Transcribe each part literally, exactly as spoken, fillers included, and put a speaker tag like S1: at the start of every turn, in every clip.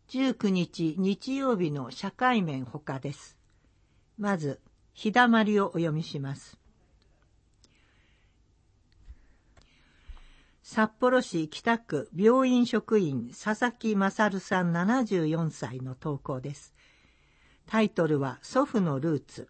S1: じゅうくにち日曜日の社会面ほかです。まず、日だまりをお読みします。札幌市北区病院職員佐々木勝さんななじゅうよんさいの投稿です。タイトルは祖父のルーツ。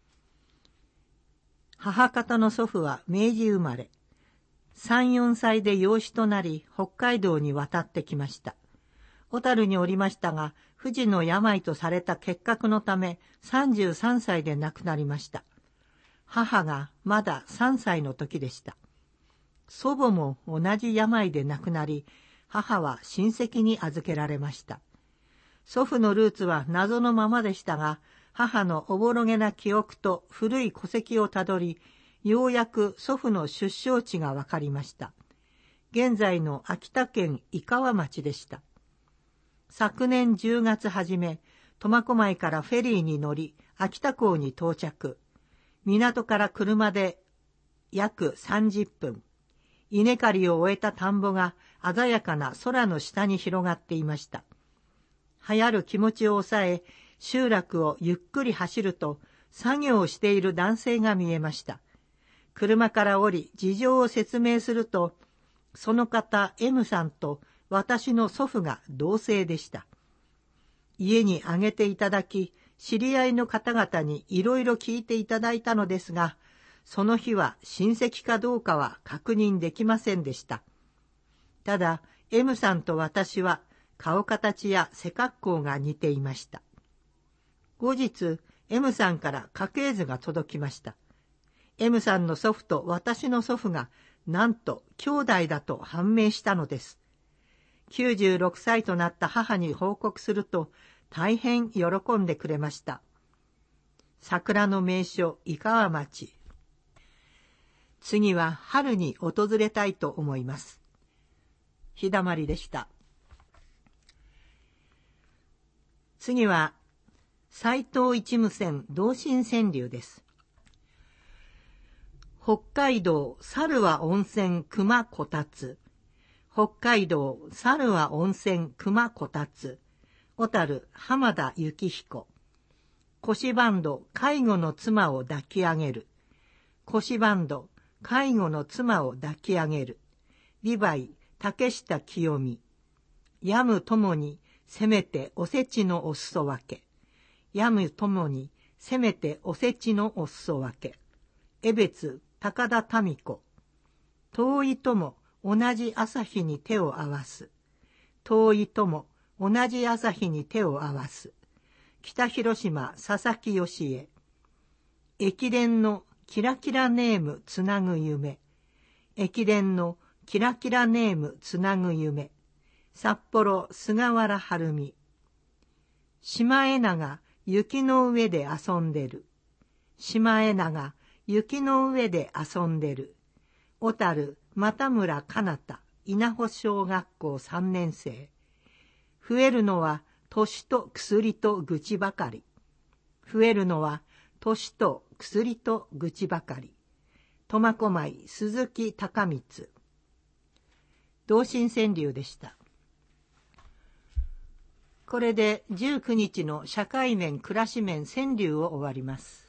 S1: 母方の祖父は明治生まれ。さん、よんさいで養子となり北海道に渡ってきました。小樽におりましたが、不治の病とされた結核のためさんじゅうさんさいで亡くなりました。母がまださんさいの時でした。祖母も同じ病で亡くなり、母は親戚に預けられました。祖父のルーツは謎のままでしたが、母のおぼろげな記憶と古い戸籍をたどり、ようやく祖父の出生地がわかりました。現在の秋田県井川町でした。昨年じゅうがつ初め、苫小牧からフェリーに乗り、秋田港に到着。港から車で約さんじゅっぷん。稲刈りを終えた田んぼが鮮やかな空の下に広がっていました。流行る気持ちを抑え、集落をゆっくり走ると、作業をしている男性が見えました。車から降り、事情を説明すると、その方 M さんと私の祖父が同姓でした。家にあげていただき、知り合いの方々にいろいろ聞いていただいたのですが、その日は親戚かどうかは確認できませんでした。ただ、M さんと私は顔形や背格好が似ていました。後日、M さんから家系図が届きました。M さんの祖父と私の祖父が、なんと兄弟だと判明したのです。きゅうじゅうろくさいとなった母に報告すると、大変喜んでくれました。桜の名所、井川町。次は春に訪れたいと思います。日だまりでした。次は、斎藤一無線同心川柳です。北海道猿は温泉熊こたつ。北海道猿は温泉熊こたつ。小樽浜田幸彦。腰バンド介護の妻を抱き上げる。腰バンド介護の妻を抱き上げる。リヴァイ竹下清美。やむともにせめておせちのお裾分け。やむともにせめておせちのお裾分け。江別高田民子。遠いとも同じ朝日に手を合わす。遠いとも同じ朝日に手を合わす。北広島佐々木義恵。駅伝のキラキラネームつなぐ夢。駅伝のキラキラネームつなぐ夢。札幌菅原晴美。シマエナガ雪の上で遊んでる。シマエナガ雪の上で遊んでる。小樽又村かなた稲穂小学校さんねんせい。増えるのは年と薬と愚痴ばかり。増えるのは年と薬と愚痴ばかり。苫小牧鈴木孝光。同心川柳でした。これでじゅうくにちの社会面暮らし面川柳を終わります。